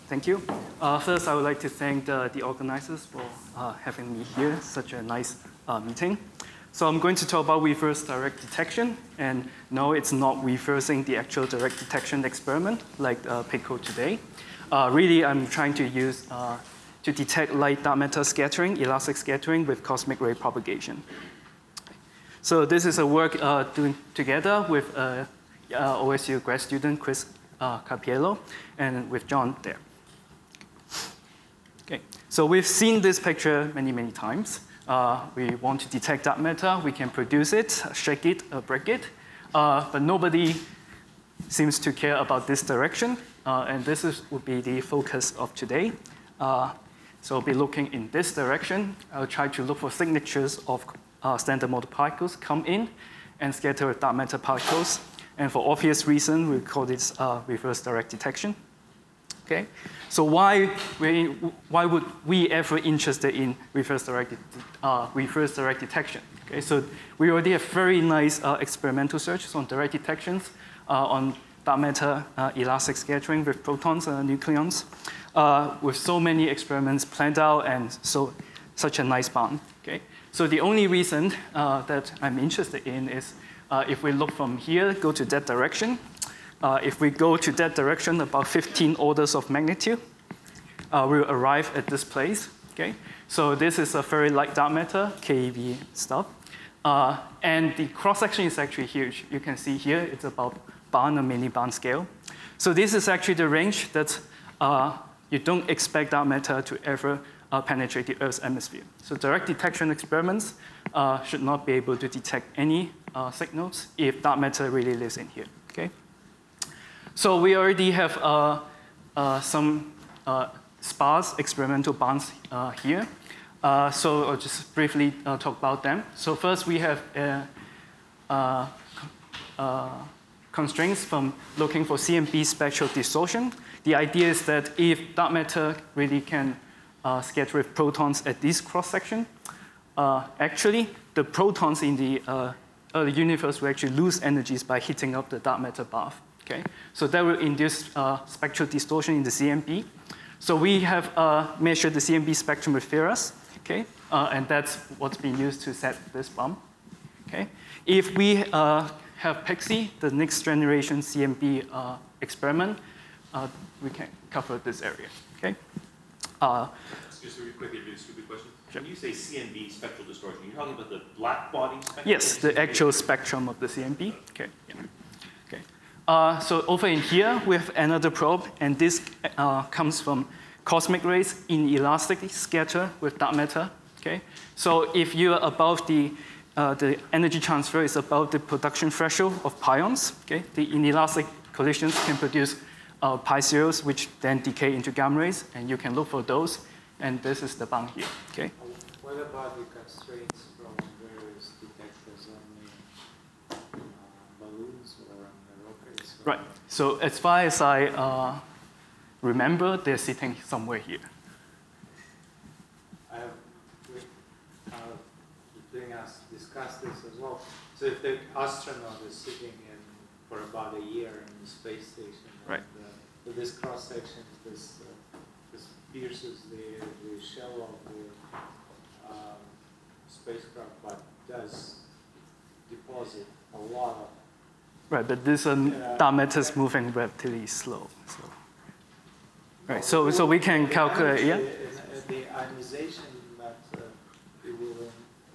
Thank you. First, I would like to thank the organizers for having me here, such a nice meeting. So I'm going to talk about reverse direct detection. And no, it's not reversing the actual direct detection experiment like PICO today. Really, I'm trying to use to detect light dark matter scattering, elastic scattering with cosmic ray propagation. So this is a work doing together with OSU grad student Chris Capiello and with John there. Okay, so we've seen this picture many, many times. We want to detect dark matter. We can produce it, shake it, break it. But nobody seems to care about this direction. And this would be the focus of today. So I'll be looking in this direction. I'll try to look for signatures of standard model particles come in and scatter dark matter particles. And for obvious reason, we call this reverse direct detection. Okay, so why would we ever interested in reverse direct detection? Okay, so we already have very nice experimental searches on direct detections on dark matter elastic scattering with protons and nucleons, with so many experiments planned out and such a nice bond. Okay, so the only reason that I'm interested in is if we look from here, go to that direction. If we go to that direction, about 15 orders of magnitude, we'll arrive at this place. Okay? So this is a very light dark matter, KeV stuff. And the cross-section is actually huge. You can see here, it's about barn or mini-barn scale. So this is actually the range that you don't expect dark matter to ever penetrate the Earth's atmosphere. So direct detection experiments should not be able to detect any signals if dark matter really lives in here. Okay? So we already have some sparse experimental bonds here. So I'll just briefly talk about them. So first we have constraints from looking for CMB spectral distortion. The idea is that if dark matter really can scatter with protons at this cross-section, actually the protons in the early universe will actually lose energies by heating up the dark matter bath. Okay? So that will induce spectral distortion in the CMB. So we have measured the CMB spectrum with Ferras, okay? And that's what's being used to set this bump. Okay? If we have PIXI, the next generation CMB experiment, we can cover this area. Okay? Just really quickly, a stupid question. Sure. When you say CMB spectral distortion, you're talking about the black body spectrum? Yes, the actual spectrum of the CMB. Okay. Yeah. So over in here, we have another probe, and this comes from cosmic rays inelastically scatter with dark matter. Okay? So if you're above the energy transfer is above the production threshold of pions, okay? The inelastic collisions can produce pi zeros, which then decay into gamma rays, and you can look for those, and this is the bound here. Okay? What about the constraints from various detectors on the balloons or on the rockets? Right. So as far as I remember, they're sitting somewhere here. Being asked to discuss this as well. So if the astronaut is sitting in for about a year in the space station, right. And, with this cross section, this pierces the shell of the spacecraft, but does deposit a lot of. Right, but this dark matter is moving relatively slow. So. Right, so we can calculate, yeah? The ionization that it will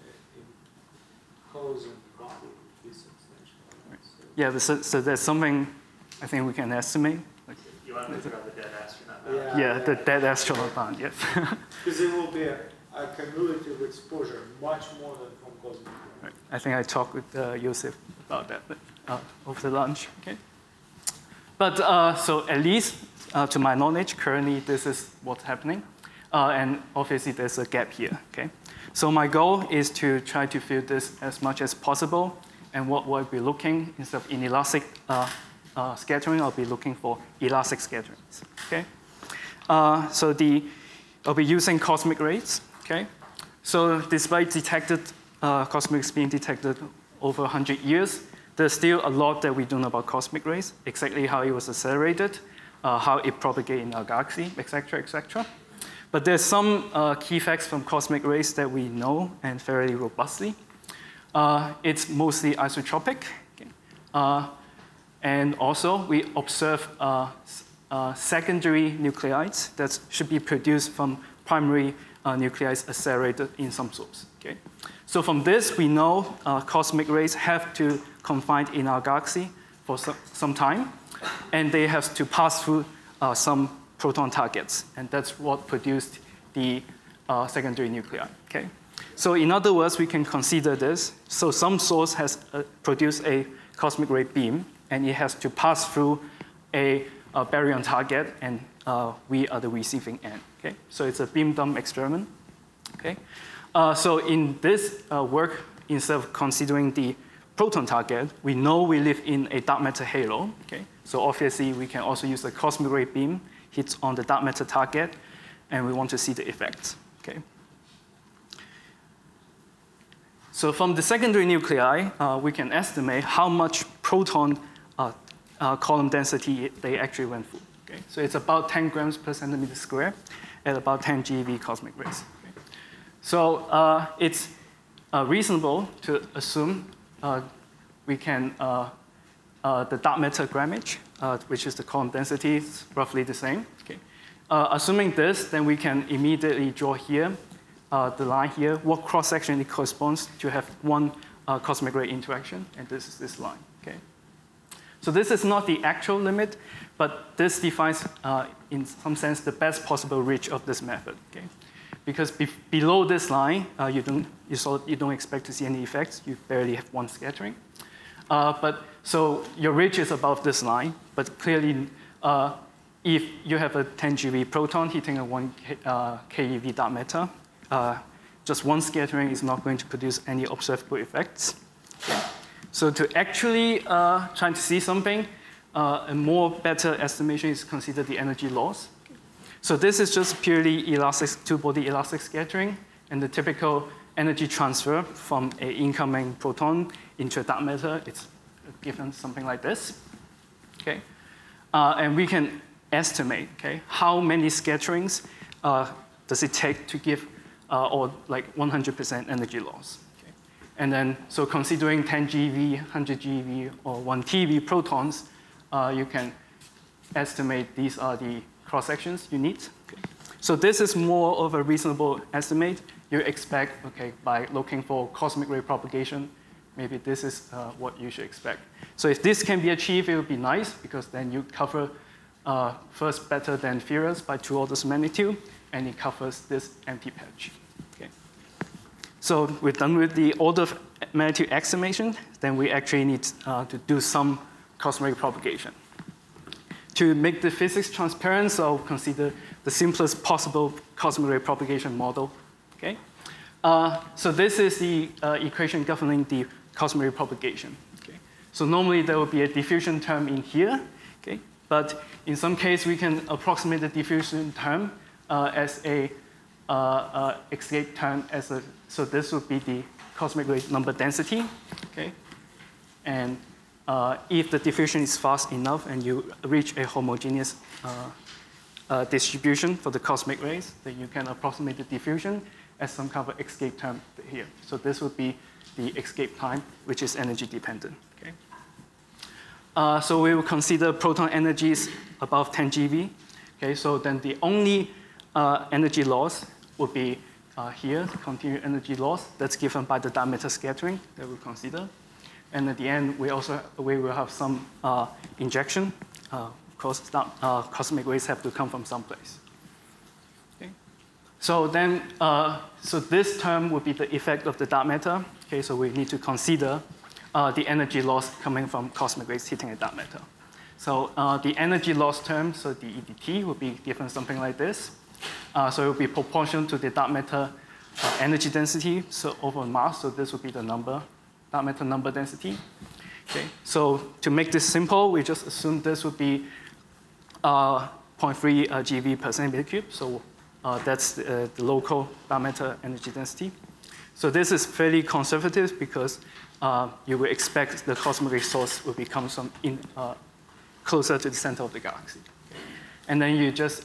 impose on the body would be substantial. Right. Yeah, so there's something I think we can estimate. Like, you want to think about the dead astronaut? The dead astronaut band, yes. Because it will be a cumulative exposure, much more than from cosmic rays. Right. I think I talked with Joseph about that over the lunch. Okay. But so at least to my knowledge, currently this is what's happening. And obviously there's a gap here. Okay. So my goal is to try to fill this as much as possible. And what we'll be looking, instead of inelastic scattering, I'll be looking for elastic scatterings. Okay. So I'll be using cosmic rays. Okay. So despite cosmic rays being detected over 100 years, there's still a lot that we don't know about cosmic rays, exactly how it was accelerated, how it propagates in our galaxy, etc., etc. But there's some key facts from cosmic rays that we know and fairly robustly. It's mostly isotropic. Okay. And also, we observe secondary nuclides that should be produced from primary nuclides accelerated in some source. Okay? So from this, we know cosmic rays have to confine in our galaxy for some time, and they have to pass through some proton targets, and that's what produced the secondary nuclei. Okay? So in other words, we can consider this. So some source has produced a cosmic ray beam, and it has to pass through a baryon target, and we are the receiving end. Okay? So it's a beam dump experiment. Okay? So in this work, instead of considering the proton target, we know we live in a dark matter halo. Okay? So obviously, we can also use a cosmic ray beam hit on the dark matter target, and we want to see the effects. Okay? So from the secondary nuclei, we can estimate how much proton column density they actually went through. Okay? So it's about 10 grams per centimeter square at about 10 GeV cosmic rays. Okay? So it's reasonable to assume we can, the dark matter grammage, which is the column density, is roughly the same. Okay? Assuming this, then we can immediately draw here, the line here, what cross-section it corresponds to have one cosmic ray interaction, and this is this line. Okay? So this is not the actual limit, but this defines, in some sense, the best possible reach of this method. Okay? Because below this line, you don't expect to see any effects. You barely have one scattering. So your reach is above this line, but clearly, if you have a 10 GeV proton hitting a 1 keV dark matter, just one scattering is not going to produce any observable effects. Okay? So to actually try to see something, a more better estimation is consider the energy loss. So this is just purely elastic, two-body elastic scattering, and the typical energy transfer from an incoming proton into a dark matter, it's given something like this. Okay? And we can estimate, okay, how many scatterings does it take to give or like 100% energy loss. Okay? And then, so considering 10 GeV, 100 GeV, or 1 TeV protons, you can estimate these are the cross-sections you need. Okay? So this is more of a reasonable estimate. You expect, okay, by looking for cosmic ray propagation, maybe this is what you should expect. So if this can be achieved, it would be nice, because then you cover first better than Furious by 2 orders of magnitude, and it covers this empty patch. Okay. So we're done with the order of magnitude estimation. Then we actually need to do some cosmic ray propagation. To make the physics transparent, so I'll consider the simplest possible cosmic ray propagation model. Okay? So this is the equation governing the cosmic ray propagation. Okay? So normally there will be a diffusion term in here, okay? But in some case we can approximate the diffusion term as a escape term as a, so this would be the cosmic ray number density, okay? And if the diffusion is fast enough and you reach a homogeneous distribution for the cosmic rays, then you can approximate the diffusion as some kind of escape term here. So this would be the escape time, which is energy dependent. Okay? So we will consider proton energies above 10 GeV. Okay, so then the only energy loss would be here, continued energy loss. That's given by the dark matter scattering that we'll consider. And at the end, we will have some injection. Of course, cosmic rays have to come from someplace. Okay? So then, so this term would be the effect of the dark matter. Okay, so we need to consider the energy loss coming from cosmic rays hitting a dark matter. So the energy loss term, so the EDT, will be given something like this. So it will be proportional to the dark matter energy density, so over mass. So this would be the number, dark matter number density. Okay, so to make this simple, we just assume this would be 0.3 GeV per centimeter cube. So that's the local dark matter energy density. So this is fairly conservative because you would expect the cosmic ray source will become closer to the center of the galaxy. Okay. And then you just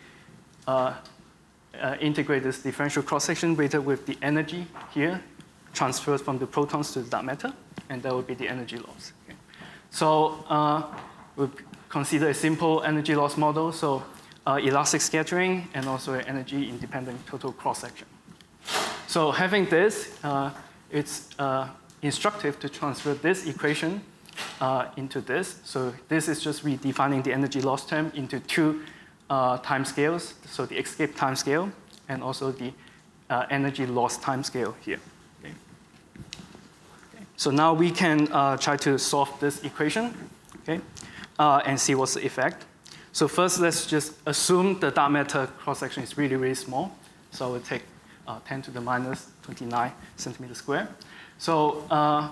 integrate this differential cross-section weighted with the energy here, transferred from the protons to the dark matter, and that would be the energy loss. Okay. So we'll consider a simple energy loss model, so elastic scattering and also an energy-independent total cross-section. So having this, it's instructive to transfer this equation into this. So this is just redefining the energy loss term into two time scales, so the escape time scale and also the energy loss time scale here. Okay. Okay. So now we can try to solve this equation, okay, and see what's the effect. So first, let's just assume the dark matter cross-section is really, really small. So we'll take 10 to the minus 29 centimeters squared. So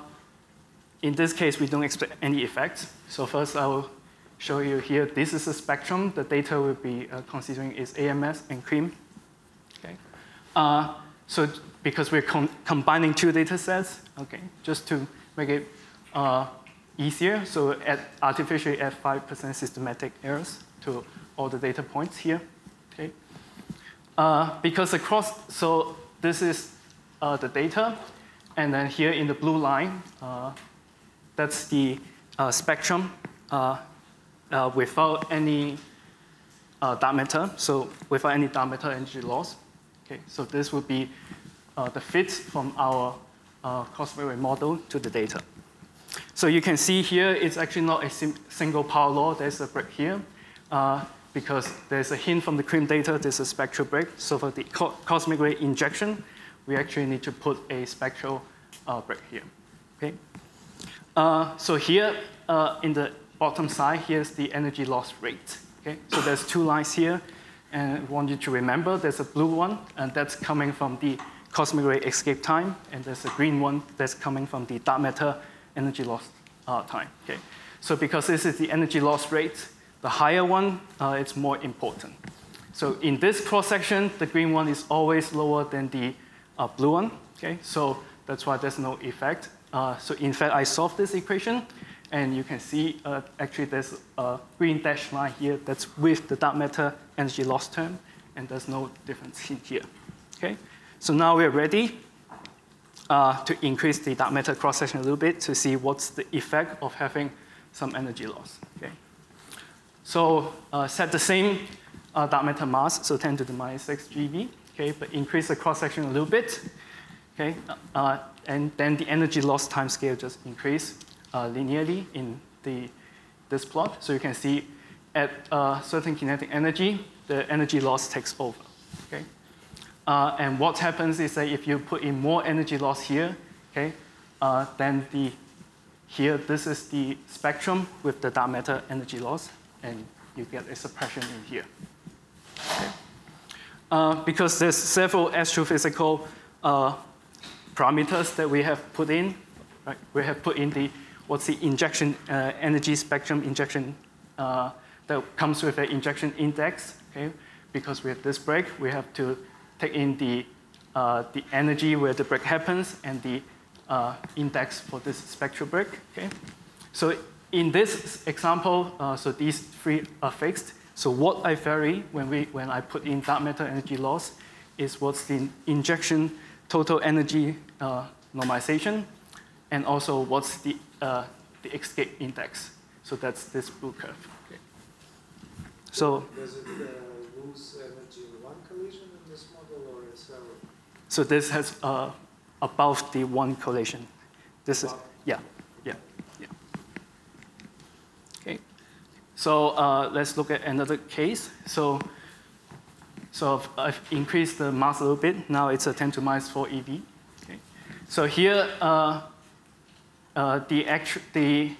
in this case, we don't expect any effects. So first, I will show you here. This is a spectrum. The data we'll be considering is AMS and CREAM. Okay. So because we're combining two data sets, okay, just to make it easier, so artificially add 5% systematic errors to all the data points here. Okay. Because so this is the data, and then here in the blue line, that's the spectrum without any dark matter, so without any dark matter energy loss. Okay, so this would be the fit from our cosmic ray model to the data. So you can see here, it's actually not a single power law. There's a break here. Because there's a hint from the CREAM data, there's a spectral break. So for the cosmic ray injection, we actually need to put a spectral break here. Okay. So here in the bottom side, here's the energy loss rate. Okay. So there's two lines here, and I want you to remember there's a blue one, and that's coming from the cosmic ray escape time, and there's a green one that's coming from the dark matter energy loss time. Okay. So because this is the energy loss rate, the higher one, it's more important. So in this cross-section, the green one is always lower than the blue one. Okay, so that's why there's no effect. So in fact, I solved this equation, and you can see actually there's a green dashed line here that's with the dark matter energy loss term, and there's no difference in here. Okay, so now we're ready to increase the dark matter cross-section a little bit to see what's the effect of having some energy loss. Okay. So set the same dark matter mass, so 10 to the minus 6 GeV, okay, but increase the cross-section a little bit, okay, and then the energy loss time scale just increase linearly in this plot. So you can see at certain kinetic energy, the energy loss takes over, okay. And what happens is that if you put in more energy loss here, okay, then here this is the spectrum with the dark matter energy loss, and you get a suppression in here. Okay. Because there's several astrophysical parameters that we have put in. Right? We have put in what's the injection energy spectrum injection that comes with an injection index. Okay. Because we have this break, we have to take in the energy where the break happens and the index for this spectral break. Okay. So in this example, so these three are fixed. So what I vary when I put in dark matter energy loss is what's the injection total energy normalization, and also what's the escape index. So that's this blue curve. Okay. So does it lose energy in one collision in this model or in several? So this has above the one collision. This is yeah. Okay. So let's look at another case. So I've increased the mass a little bit. Now it's a 10 to minus 4 eV. Okay. So here the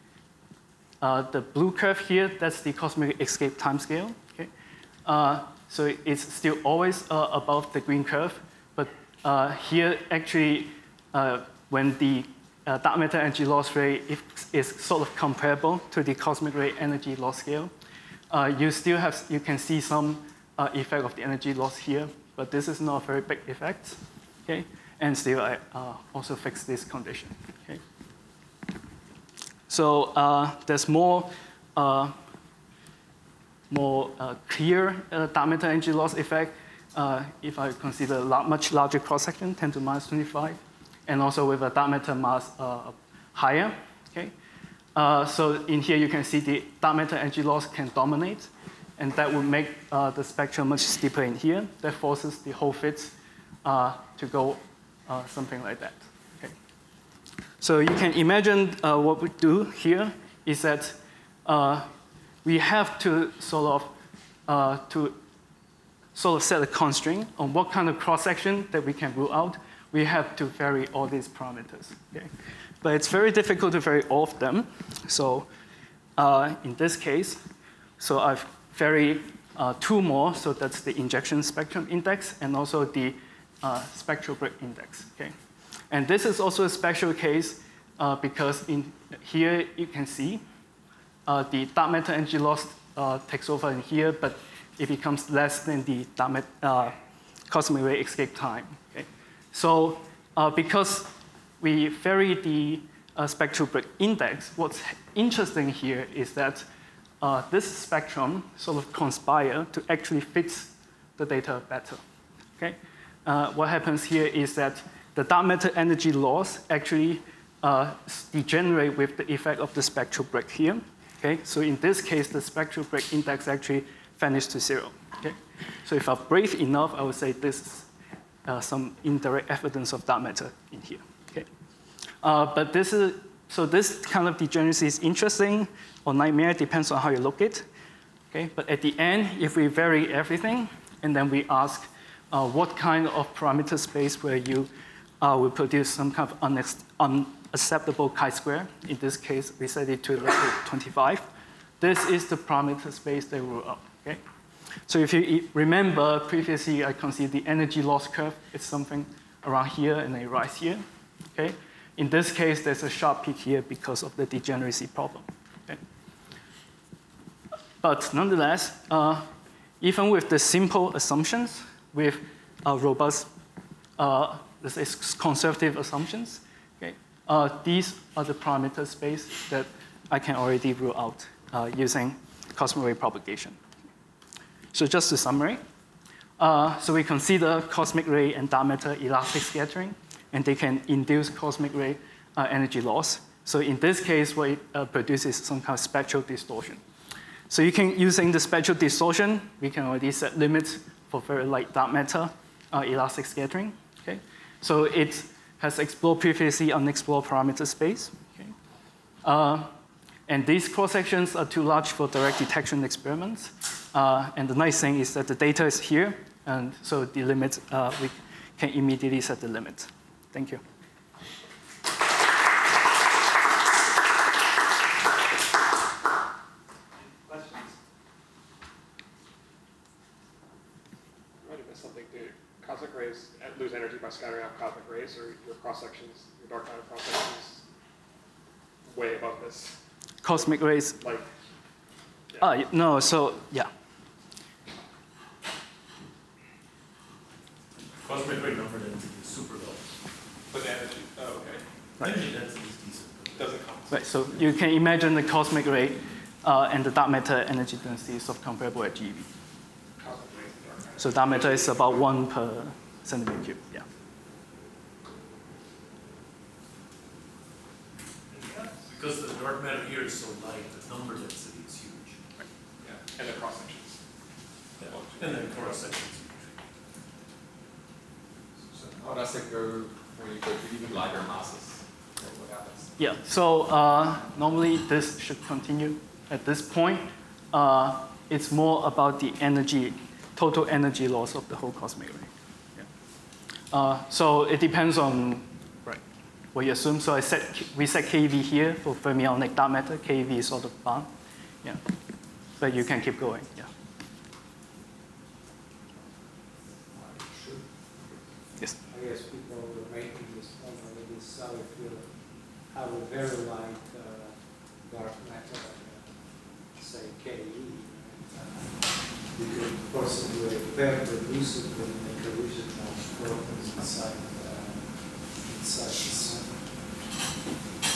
blue curve here, that's the cosmic escape timescale. Okay. So it's still always above the green curve, but here actually when the dark matter energy loss rate is sort of comparable to the cosmic ray energy loss scale. You can see some effect of the energy loss here, but this is not a very big effect. Okay, and still I also fix this condition. Okay, so there's more more clear dark matter energy loss effect if I consider a much larger cross-section, 10 to the minus 25, and also with a dark matter mass higher. Okay? So in here you can see the dark matter energy loss can dominate, and that would make the spectrum much steeper in here. That forces the whole fit to go something like that. Okay? So you can imagine what we do here is that we have to sort of set a constraint on what kind of cross-section that we can rule out. We have to vary all these parameters. Okay? But it's very difficult to vary all of them. So in this case, so I've varied two more. So that's the injection spectrum index and also the spectral break index. Okay? And this is also a special case because in here you can see the dark matter energy loss takes over in here, but it becomes less than the cosmic ray escape time. Okay? So because we vary the spectral break index, what's interesting here is that this spectrum sort of conspire to actually fit the data better. Okay? What happens here is that the dark matter energy loss actually degenerate with the effect of the spectral break here. Okay? So in this case, the spectral break index actually vanished to 0. Okay? So if I'm brave enough, I would say this is some indirect evidence of dark matter in here. Okay? But this kind of degeneracy is interesting or nightmare, depends on how you look at it. Okay? But at the end, if we vary everything, and then we ask what kind of parameter space where you will produce some kind of unacceptable chi-square. In this case, we set it to level 25. This is the parameter space they rule out. Okay? So if you remember, previously I considered the energy loss curve. It's something around here and a rise here. Okay? In this case, there's a sharp peak here because of the degeneracy problem. Okay? But nonetheless, even with the simple assumptions, with robust, let's say conservative assumptions, okay, these are the parameter space that I can already rule out using cosmic ray propagation. So just to summarize, so we consider cosmic ray and dark matter elastic scattering, and they can induce cosmic ray energy loss. So in this case, what it produces some kind of spectral distortion. So you can, using the spectral distortion, we can already set limits for very light dark matter elastic scattering. Okay? So it has explored previously unexplored parameter space. Okay? And these cross-sections are too large for direct detection experiments. And the nice thing is that the data is here, and so the limit, we can immediately set the limit. Thank you. Questions? You might have missed something. Do cosmic rays lose energy by scattering out cosmic rays, or your cross-sections, your dark matter cross-sections, way above this? Cosmic rays? Like, yeah. No, so, yeah. Cosmic ray number density is super low. but energy, oh, okay. Right. Energy density is decent. Doesn't come. Right, so you can imagine the cosmic ray and the dark matter energy density is sort of comparable at GeV. Cosmic rays and dark matter. So dark matter is about 1 per centimeter cube, yeah. Because the dark matter here is so light, the number density is huge. Yeah, and the cross-sections. Yeah. And then cross sections. So how does it go when you go to even lighter masses? What happens? Yeah, so normally this should continue at this point. It's more about the energy, total energy loss of the whole cosmic ray. Yeah. So it depends on what you assume. So we set KeV here for fermionic dark matter. KeV is sort of bound. Yeah. But you can keep going. Yeah. Yes. I guess people were making this point already, so if you have a very light dark matter, say KE, you could possibly very reducibly make a region of protons inside the sun.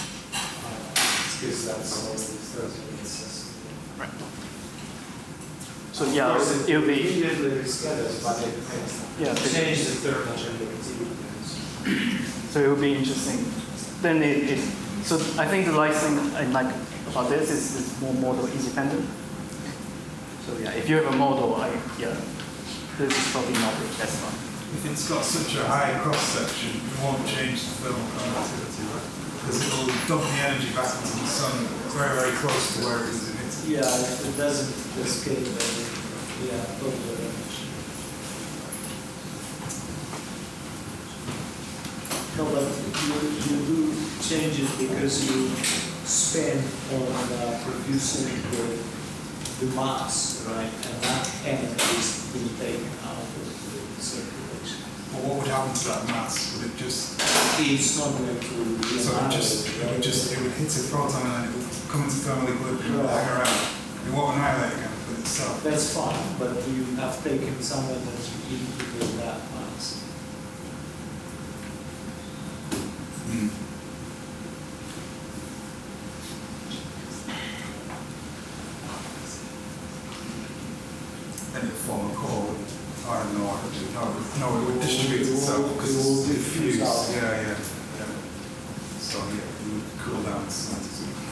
Because that's all these 30 minutes. Right. So yeah, it'll be Immediately scatters, but it yeah. change the thermal conductivity. So it will be interesting. Then so I think the nice thing I like about this is more model independent. So yeah, if you have a model, this is probably not the best one. If it's got such a high cross section, it won't change the thermal conductivity, right? Because it will dump the energy back into the sun very, very close to where it is emitted. Yeah, if it doesn't escape, then totally. No, but you do change it because you spend on producing the mass, right? And that energy is being taken out of the circulation. But what would happen to that mass? Would it just, It's not going to be so it would hit a proton and then it would come into thermal equilibrium and hang around. It won't annihilate again with itself. That's fine, but you have taken some energy into that mass. Then it form a core with iron ore. No, it would distribute itself because it will it's diffuse. diffuse out. Yeah. So yeah, it would cool down.